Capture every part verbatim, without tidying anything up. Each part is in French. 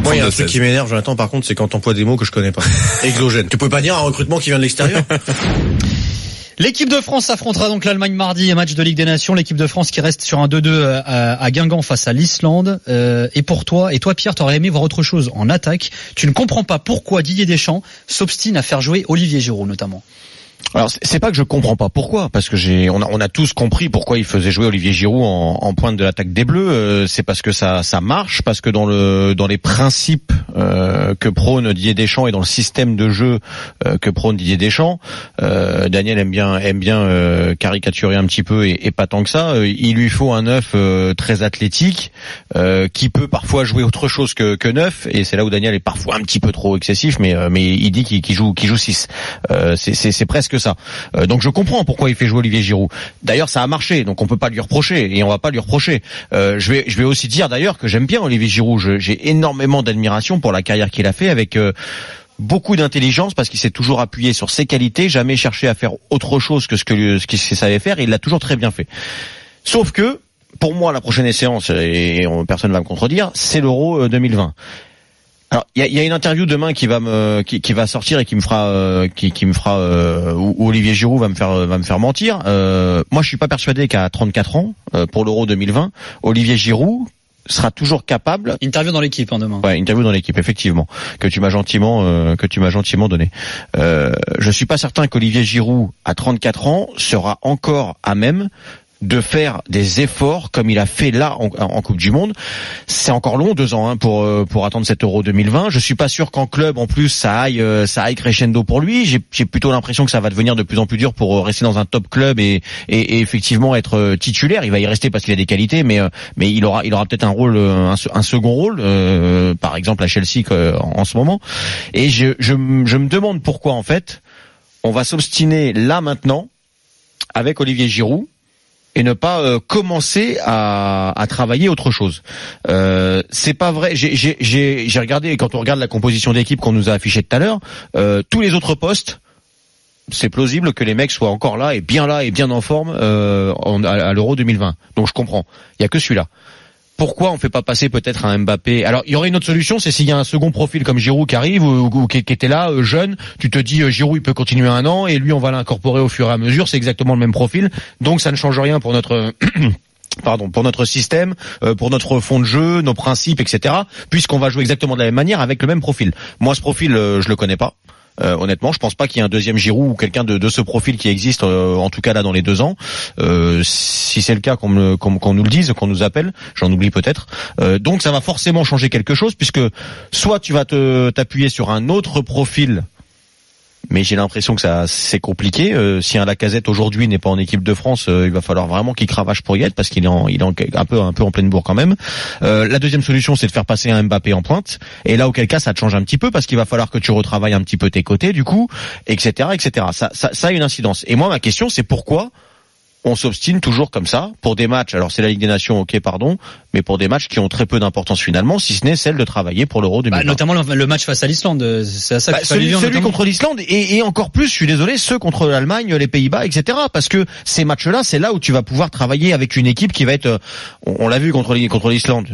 Moi, il y a un truc qui m'énerve, Jonathan, par contre, c'est quand t'emploies des mots que je connais pas. Exogène. Tu peux pas dire un recrutement qui vient de l'extérieur? L'équipe de France affrontera donc l'Allemagne mardi, match de Ligue des Nations. L'équipe de France qui reste sur un deux deux à, à Guingamp face à l'Islande. Euh, et pour toi, et toi Pierre, t'aurais aimé voir autre chose en attaque. Tu ne comprends pas pourquoi Didier Deschamps s'obstine à faire jouer Olivier Giroud notamment. Alors c'est pas que je comprends pas pourquoi, parce que j'ai on a on a tous compris pourquoi il faisait jouer Olivier Giroud en, en pointe de l'attaque des Bleus. Euh, c'est parce que ça ça marche, parce que dans le dans les principes euh, que prône Didier Deschamps et dans le système de jeu euh, que prône Didier Deschamps, euh, Daniel aime bien aime bien euh, caricaturer un petit peu et, et pas tant que ça. Euh, il lui faut un neuf euh, très athlétique euh, qui peut parfois jouer autre chose que que neuf, et c'est là où Daniel est parfois un petit peu trop excessif, mais euh, mais il dit qu'il, qu'il joue qu'il joue six. Euh, c'est c'est c'est presque que ça. Euh, donc je comprends pourquoi il fait jouer Olivier Giroud. D'ailleurs, ça a marché, donc on peut pas lui reprocher et on va pas lui reprocher. Euh, je vais, je vais aussi dire d'ailleurs que j'aime bien Olivier Giroud. Je, j'ai énormément d'admiration pour la carrière qu'il a fait avec euh, beaucoup d'intelligence, parce qu'il s'est toujours appuyé sur ses qualités, jamais cherché à faire autre chose que ce que ce qu'il savait faire, et il l'a toujours très bien fait. Sauf que pour moi, la prochaine échéance, et personne ne va me contredire, c'est l'Euro deux mille vingt. Alors il y a, y a une interview demain qui va me qui, qui va sortir et qui me fera euh, qui, qui me fera euh, où, où Olivier Giroud va me faire va me faire mentir. Euh, moi je suis pas persuadé qu'à trente-quatre ans euh, pour l'Euro deux mille vingt, Olivier Giroud sera toujours capable. Interview dans l'équipe hein, demain. Ouais, interview dans l'équipe effectivement que tu m'as gentiment euh, que tu m'as gentiment donné. Euh, je suis pas certain qu'Olivier Giroud à trente-quatre ans sera encore à même de faire des efforts comme il a fait là en, en Coupe du Monde. C'est encore long, deux ans hein, pour pour attendre cet Euro deux mille vingt. Je suis pas sûr qu'en club en plus ça aille ça aille crescendo pour lui. J'ai, j'ai plutôt l'impression que ça va devenir de plus en plus dur pour rester dans un top club et, et, et effectivement être titulaire. Il va y rester parce qu'il a des qualités, mais mais il aura il aura peut-être un rôle un, un second rôle, euh, par exemple à Chelsea en, en ce moment. Et je, je je me demande pourquoi en fait on va s'obstiner là maintenant avec Olivier Giroud et ne pas euh, commencer à, à travailler autre chose. Euh, c'est pas vrai. J'ai, j'ai, j'ai, j'ai regardé, quand on regarde la composition d'équipe qu'on nous a affichée tout à l'heure, euh, tous les autres postes, c'est plausible que les mecs soient encore là et bien là et bien en forme euh, en, à, à l'Euro deux mille vingt. Donc je comprends. Il y a que celui-là. Pourquoi on fait pas passer peut-être un Mbappé? Alors il y aurait une autre solution, c'est s'il y a un second profil comme Giroud qui arrive ou, ou qui, qui était là euh, jeune, tu te dis euh, Giroud il peut continuer un an et lui on va l'incorporer au fur et à mesure, c'est exactement le même profil, donc ça ne change rien pour notre pardon pour notre système, euh, pour notre fond de jeu, nos principes, et cetera. Puisqu'on va jouer exactement de la même manière avec le même profil. Moi ce profil euh, je le connais pas. Euh, honnêtement, je pense pas qu'il y ait un deuxième Giroud ou quelqu'un de, de ce profil qui existe, euh, en tout cas là dans les deux ans. Euh, si c'est le cas, qu'on, me, qu'on, qu'on nous le dise, qu'on nous appelle, j'en oublie peut-être. Euh, donc ça va forcément changer quelque chose, puisque soit tu vas te t'appuyer sur un autre profil, mais j'ai l'impression que ça c'est compliqué. Euh, si un Lacazette aujourd'hui n'est pas en équipe de France, euh, il va falloir vraiment qu'il cravache pour y être, parce qu'il est, en, il est en, un peu un peu en pleine bourre quand même. Euh, la deuxième solution, c'est de faire passer un Mbappé en pointe, et là auquel cas ça te change un petit peu, parce qu'il va falloir que tu retravailles un petit peu tes côtés du coup, et cetera, et cetera. Ça, ça, ça a une incidence. Et moi ma question c'est pourquoi on s'obstine toujours comme ça pour des matchs. Alors c'est la Ligue des Nations, ok, pardon, mais pour des matchs qui ont très peu d'importance finalement, si ce n'est celle de travailler pour l'Euro deux mille vingt. Bah, notamment le, le match face à l'Islande, c'est à ça bah, que celui, celui celui contre l'Islande et, et encore plus, je suis désolé, ceux contre l'Allemagne, les Pays-Bas, et cetera. Parce que ces matchs-là, c'est là où tu vas pouvoir travailler avec une équipe qui va être, on, on l'a vu contre contre l'Islande.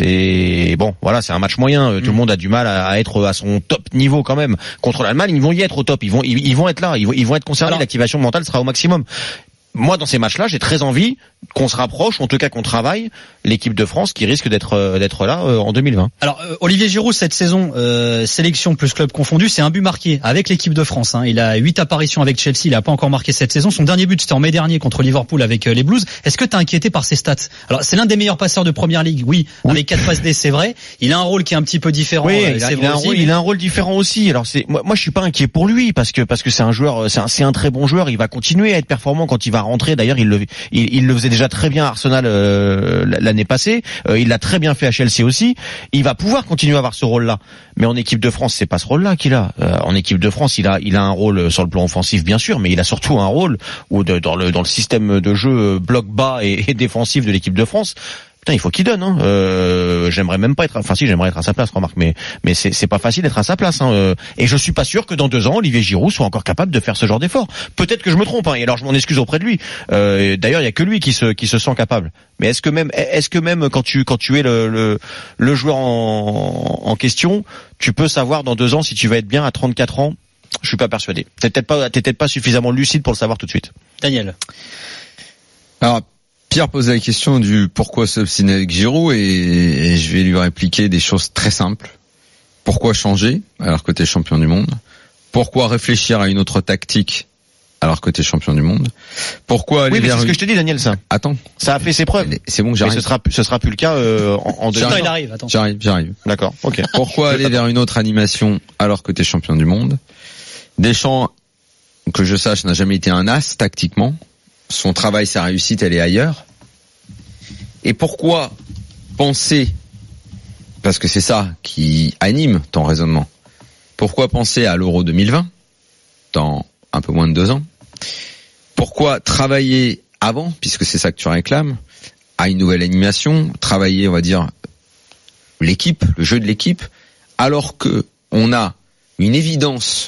C'est bon, voilà, c'est un match moyen. Mmh. Tout le monde a du mal à, à être à son top niveau quand même. Contre l'Allemagne, ils vont y être au top. Ils vont, ils, ils vont être là. Ils vont, ils vont être concernés. Alors, l'activation mentale sera au maximum. Moi, dans ces matchs-là, j'ai très envie qu'on se rapproche, ou en tout cas qu'on travaille l'équipe de France qui risque d'être euh, d'être là euh, en deux mille vingt. Alors euh, Olivier Giroud cette saison, euh, sélection plus club confondu, c'est un but marqué avec l'équipe de France. Hein. Il a huit apparitions avec Chelsea, il a pas encore marqué cette saison. Son dernier but c'était en mai dernier contre Liverpool avec euh, les Blues. Est-ce que t'es inquiété par ses stats? Alors c'est l'un des meilleurs passeurs de Première Ligue, oui, oui. Avec quatre passes D, c'est vrai. Il a un rôle qui est un petit peu différent. Oui, euh, il, a, c'est il, a un aussi, rôle, mais... il a un rôle différent aussi. Alors c'est moi, moi je suis pas inquiet pour lui parce que parce que c'est un joueur, c'est un, c'est un très bon joueur. Il va continuer à être performant quand il va rentrer. D'ailleurs, il le il, il le faisait déjà très bien à Arsenal euh, l'année passée. Euh, il l'a très bien fait à Chelsea aussi. Il va pouvoir continuer à avoir ce rôle-là. Mais en équipe de France, c'est pas ce rôle-là qu'il a. Euh, en équipe de France, il a il a un rôle sur le plan offensif bien sûr, mais il a surtout un rôle où de, dans le dans le système de jeu bloc bas et, et défensif de l'équipe de France. putain, il faut qu'il donne. Hein. Euh, j'aimerais même pas être, enfin si, j'aimerais être à sa place, remarque, mais mais c'est c'est pas facile d'être à sa place. Hein. Et je suis pas sûr que dans deux ans, Olivier Giroud soit encore capable de faire ce genre d'effort. Peut-être que je me trompe. Hein. Et alors je m'en excuse auprès de lui. Euh, d'ailleurs, il y a que lui qui se qui se sent capable. Mais est-ce que même est-ce que même quand tu quand tu es le le, le joueur en, en question, tu peux savoir dans deux ans si tu vas être bien à trente-quatre ans? Je suis pas persuadé. T'es peut-être pas t'es peut-être pas suffisamment lucide pour le savoir tout de suite. Daniel. Alors, Pierre pose la question du pourquoi s'obstiner avec Giroud et, et je vais lui répliquer des choses très simples. Pourquoi changer alors que t'es champion du monde? Pourquoi réfléchir à une autre tactique alors que t'es champion du monde? Pourquoi aller oui, mais vers c'est ce une... que je te dis, Daniel, ça. Attends. Ça a fait ses preuves. C'est bon que j'arrive. Mais ce sera, ce sera plus le cas euh, en, en deux Attends, ans. il arrive, attends. J'arrive, j'arrive. D'accord, ok. Pourquoi aller vers une autre animation alors que t'es champion du monde? Deschamps, que je sache, n'a jamais été un as tactiquement. Son travail, sa réussite, elle est ailleurs. Et pourquoi penser, parce que c'est ça qui anime ton raisonnement, pourquoi penser à l'Euro deux mille vingt, dans un peu moins de deux ans? Pourquoi travailler avant, puisque c'est ça que tu réclames, à une nouvelle animation, travailler, on va dire, l'équipe, le jeu de l'équipe, alors que on a une évidence,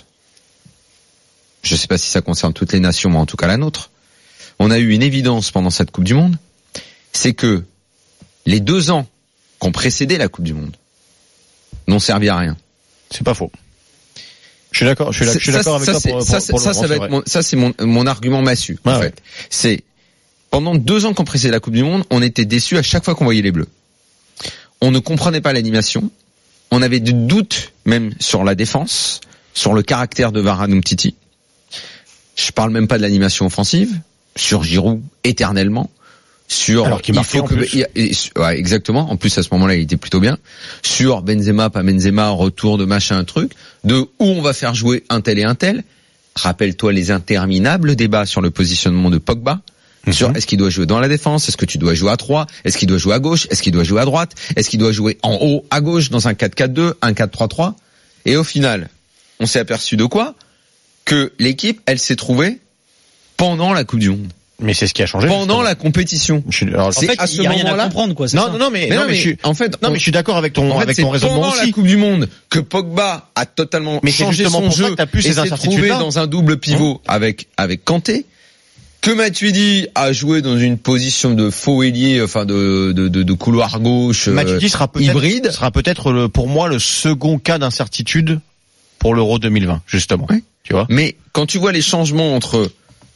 je ne sais pas si ça concerne toutes les nations, mais en tout cas la nôtre, on a eu une évidence pendant cette Coupe du Monde, c'est que les deux ans qui ont précédé la Coupe du Monde n'ont servi à rien. C'est pas faux. Je suis d'accord, je suis, je suis ça, d'accord avec ça, toi pour, pour, ça, pour ça, Laurent, ça va être mon, ça c'est mon, mon argument massu, ah, en ouais. fait. C'est, pendant deux ans qu'on précédait la Coupe du Monde, on était déçus à chaque fois qu'on voyait les Bleus. On ne comprenait pas l'animation. On avait des doutes, même sur la défense, sur le caractère de Varane Umtiti. Je parle même pas de l'animation offensive, sur Giroud, éternellement. Sur, alors qu'il marquait en plus. Que, et, ouais, exactement. En plus, à ce moment-là, il était plutôt bien. Sur Benzema, pas Benzema, retour de machin, un truc. De où on va faire jouer un tel et un tel. Rappelle-toi les interminables débats sur le positionnement de Pogba. Mm-hmm. Sur est-ce qu'il doit jouer dans la défense? Est-ce que tu dois jouer à trois? Est-ce qu'il doit jouer à gauche? Est-ce qu'il doit jouer à droite? Est-ce qu'il doit jouer en haut à gauche dans un quatre quatre deux, un quatre trois trois? Et au final, on s'est aperçu de quoi? Que l'équipe, elle s'est trouvée pendant la Coupe du Monde. Mais c'est ce qui a changé. Pendant justement. la compétition. Je suis, alors, en fait, il y a rien à comprendre, quoi. Non, ça. non, non, mais, mais non, non, mais, mais je suis, en fait, non, on, mais je suis d'accord avec ton, en fait, avec c'est ton raisonnement pendant aussi. la Coupe du Monde que Pogba a totalement mais changé son pour jeu ça que t'as plus et ces s'est incertitudes trouvé là. dans un double pivot mmh. avec avec Kanté. Que Matuidi a joué dans une position de faux ailier, enfin de de de, de couloir gauche. Matuidi sera peut-être hybride. Sera peut-être le, pour moi le second cas d'incertitude pour l'Euro deux mille vingt justement. Ouais. Tu vois. Mais quand tu vois les changements entre,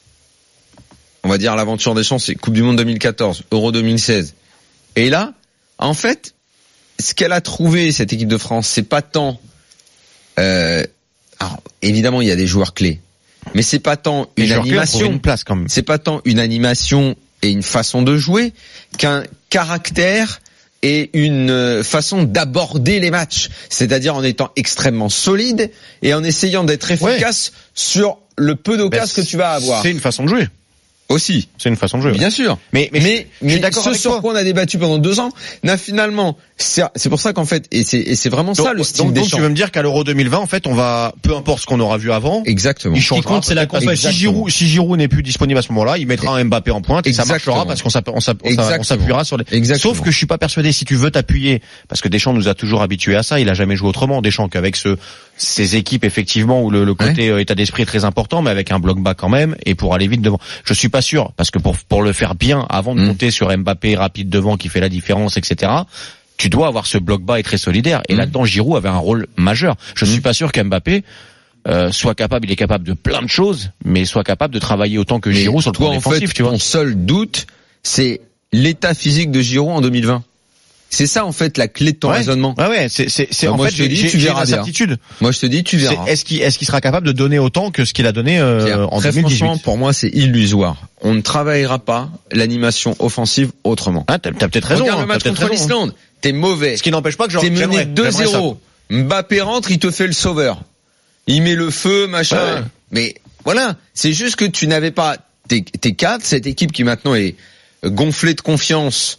on va dire l'aventure des chances, c'est Coupe du Monde deux mille quatorze, Euro deux mille seize, et là, en fait, ce qu'elle a trouvé cette équipe de France, c'est pas tant, euh, alors évidemment il y a des joueurs clés, mais c'est pas tant une Les animation, une place quand même. c'est pas tant une animation et une façon de jouer qu'un caractère et une façon d'aborder les matchs, c'est-à-dire en étant extrêmement solide et en essayant d'être efficace ouais. sur le peu d'occasions ben, que tu vas avoir. C'est une façon de jouer. Aussi. C'est une façon de jouer. Bien ouais. sûr. Mais, mais, mais, je, je suis d'accord ce avec sur toi. quoi on a débattu pendant deux ans, n'a finalement, c'est, c'est pour ça qu'en fait, et c'est, et c'est vraiment donc, ça le style donc, des donc tu veux me dire qu'à l'Euro deux mille vingt, en fait, on va, peu importe ce qu'on aura vu avant. Exactement. Il changera. Ce qui compte, c'est la compétition. Si Giroud, si Giroud n'est plus disponible à ce moment-là, il mettra un Mbappé en pointe et Exactement. ça marchera parce qu'on s'app- on s'app- on s'appuiera sur les. Exactement. Sauf que je suis pas persuadé si tu veux t'appuyer, parce que Deschamps nous a toujours habitués à ça, il a jamais joué autrement. Deschamps qu'avec ce, ces équipes effectivement où le, le côté ouais. état d'esprit est très important, mais avec un bloc bas quand même et pour aller vite devant. Je suis pas sûr parce que pour pour le faire bien avant de mmh. compter sur Mbappé rapide devant qui fait la différence, et cetera. Tu dois avoir ce bloc bas et très solidaire. Et mmh. là-dedans, Giroud avait un rôle majeur. Je mmh. suis pas sûr qu'Mbappé euh, soit capable, il est capable de plein de choses, mais soit capable de travailler autant que mais Giroud sur le plan défensif. En fait, tu vois. Ton seul doute, c'est l'état physique de Giroud en deux mille vingt. C'est ça en fait la clé de ton ouais. raisonnement. Ouais ouais, c'est c'est c'est bah, en moi, fait je te dis, j'ai, tu j'ai verras une incertitude. Moi je te dis tu verras. C'est, est-ce qu'il est-ce qu'il sera capable de donner autant que ce qu'il a donné euh, en Très deux mille dix-huit? Franchement, pour moi c'est illusoire. On ne travaillera pas l'animation offensive autrement. Ah, t'as, t'as peut-être raison. Regarde hein, le match contre raison, l'Islande. Hein. T'es mauvais. Ce qui n'empêche pas que genre, t'es mené deux zéro. Mbappé rentre, il te fait le sauveur. Il met le feu, machin. Ouais. Mais voilà, c'est juste que tu n'avais pas tes, tes quatre, cette équipe qui maintenant est gonflée de confiance.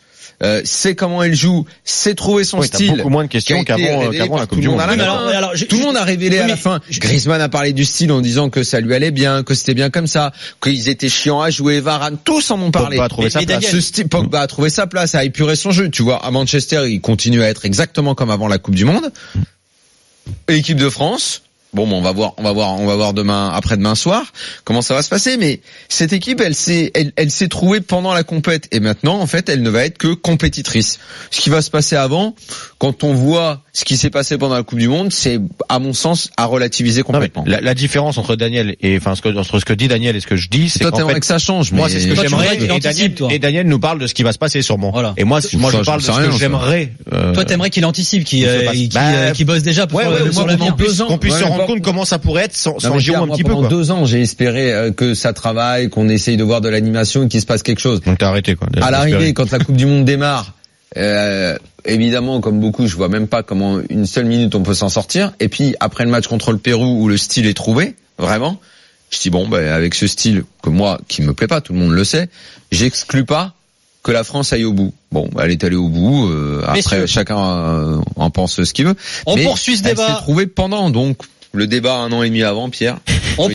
euh, sait comment elle joue, sait trouver son oui, t'as style. beaucoup moins de questions qu'avant, qu'avant la Coupe du Monde. Tout, alors, alors, tout le monde a révélé oui, à la fin. Je... Griezmann a parlé du style en disant que ça lui allait bien, que c'était bien comme ça, qu'ils étaient chiants à jouer. Varane, tous en ont parlé. Pogba a trouvé sa place. Ce style, Pogba a trouvé sa place, a épuré son jeu. Tu vois, à Manchester, il continue à être exactement comme avant la Coupe du Monde. Et l'équipe de France. Bon, bon, on va voir, on va voir, on va voir demain, après-demain soir, comment ça va se passer. Mais cette équipe, elle s'est, elle, elle s'est trouvée pendant la compète, et maintenant, en fait, elle ne va être que compétitrice. Ce qui va se passer avant, quand on voit ce qui s'est passé pendant la Coupe du Monde, c'est, à mon sens, à relativiser complètement. Non, la, la différence entre Daniel et, enfin, ce que, entre ce que dit Daniel et ce que je dis, c'est toi, qu'en fait, que ça change. Moi, mais... c'est ce que toi, j'aimerais. Et Daniel, toi. et Daniel nous parle de ce qui va se passer sûrement. Voilà. Et moi, moi, ça, je parle de ce rien, que ça. j'aimerais. Euh... Toi, t'aimerais qu'il anticipe, qu'il, euh, qu'il, bah, qu'il bosse déjà pour ouais, ouais, ouais, sur l'avenir. Qu'on puisse se rendre compte comment ça pourrait être sans, sans Giroud un petit peu. Pendant deux ans, j'ai espéré que ça travaille, qu'on essaye de voir de l'animation, qu'il se passe quelque chose. Donc t'as arrêté quoi. À l'arrivée, quand la Coupe du Monde démarre, euh, évidemment, comme beaucoup, je vois même pas comment une seule minute on peut s'en sortir. Et puis après le match contre le Pérou où le style est trouvé, vraiment, je dis bon, ben avec ce style que moi, qui me plaît pas, tout le monde le sait, j'exclus pas que la France aille au bout. Bon, elle est allée au bout. Euh, après, Messieurs, chacun euh, en pense ce qu'il veut. On mais poursuit ce elle débat. s'est trouvée pendant, donc le débat un an et demi avant, Pierre. On